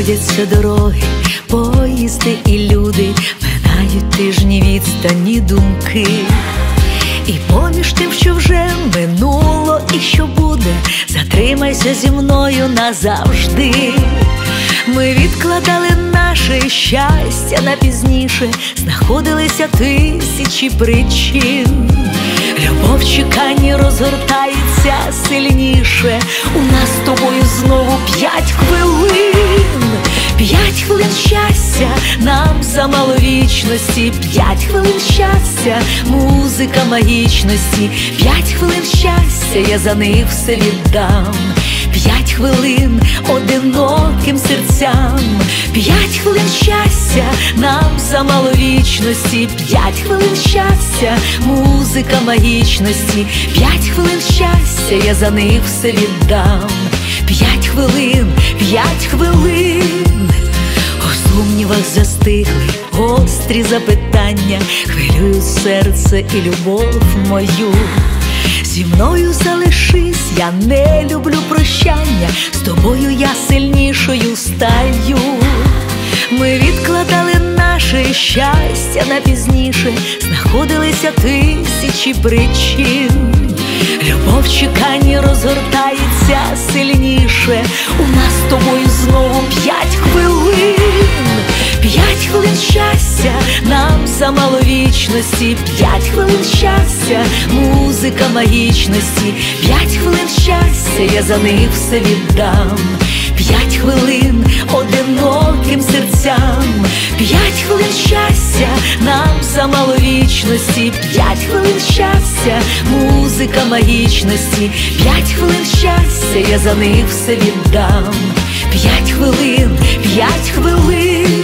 Сходяться дороги, поїзди і люди, минають тижні, відстані думки. І поміж тим, що вже минуло і що буде, затримайся зі мною назавжди. Ми відкладали наше щастя на пізніше, знаходилися тисячі причин. Любов в чеканні розгортається сильніше. У нас з тобою знову 5 хвилин. 5 хвилин щастя, нам замало вічності. 5 хвилин щастя, музика магічності. 5 хвилин щастя, я за них все віддам. 5 хвилин одиноким серцям. 5 хвилин щастя, нам замало вічності. 5 хвилин щастя, музика магічності. 5 хвилин щастя, я за них все віддам. 5 хвилин, 5 хвилин. У сумнівах застигли гострі запитання, хвилюють серце і любов мою. Зі мною залишись, я не люблю прощання, з тобою я сильнішою стаю. Ми відкладали наше щастя на пізніше, знаходилися тисячі причин. Любов в чеканні розгортається сильніше. У нас з тобою знову 5 хвилин. 5 хвилин щастя, нам замало вічності. 5 хвилин щастя, музика магічності. 5 хвилин щастя, я за них все віддам. 5 хвилин одиноким серцям. 5 хвилин щастя, нам замало вічності. 5 хвилин щастя, музика магічності. 5 хвилин щастя, я за них все віддам. 5 хвилин, 5 хвилин.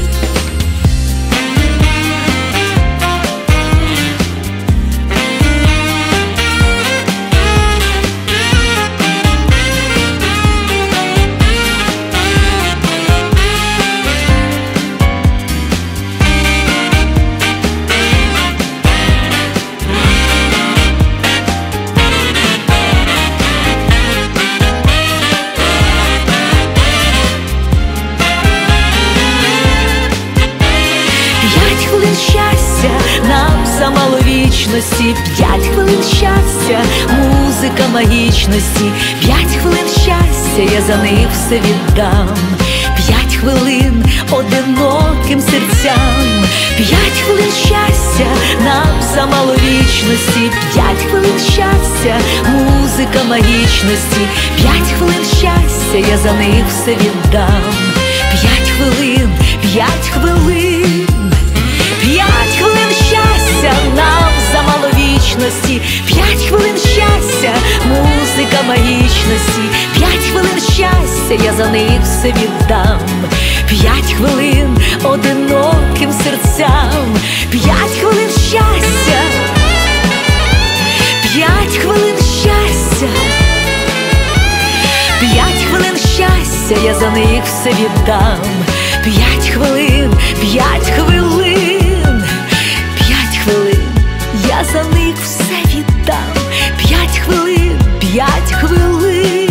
Нам замало вічності. 5 хвилин щастя, музика магічності. 5 хвилин щастя, я за них все віддам. 5 хвилин одиноким серцям. 5 хвилин щастя, нам замало вічності. 5 хвилин щастя, музика магічності. 5 хвилин щастя, я за них все віддам. 5 хвилин, 5 хвилин. 5 хвилин щастя, нам замало вічності. 5 хвилин щастя, музика магічності. 5 хвилин щастя, я за них все віддам. 5 хвилин одиноким серцям. 5 хвилин щастя. 5 хвилин щастя. 5 хвилин щастя, я за них все віддам. 5 хвилин, 5 хвилин. 5 хвилин, я за них все віддам. 5 хвилин, 5 хвилин.